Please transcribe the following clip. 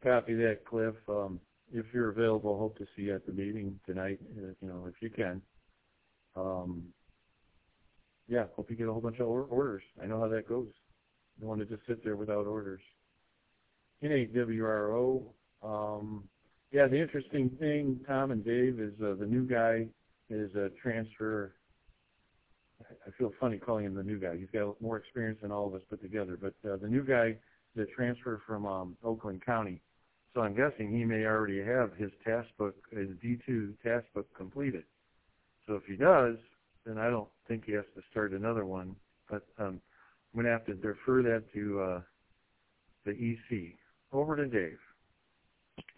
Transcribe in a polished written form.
Copy that, Cliff. If you're available, hope to see you at the meeting tonight, if you can. Yeah, hope you get a whole bunch of orders. I know how that goes. You don't want to just sit there without orders. NAWRO, yeah, the interesting thing, Tom and Dave, is the new guy is a transfer. I feel funny calling him the new guy. He's got more experience than all of us put together. But the new guy is a transfer from Oakland County. So I'm guessing he may already have his task book, his D2 task book completed. So if he does, then I don't think he has to start another one. But I'm going to have to defer that to the EC. Over to Dave.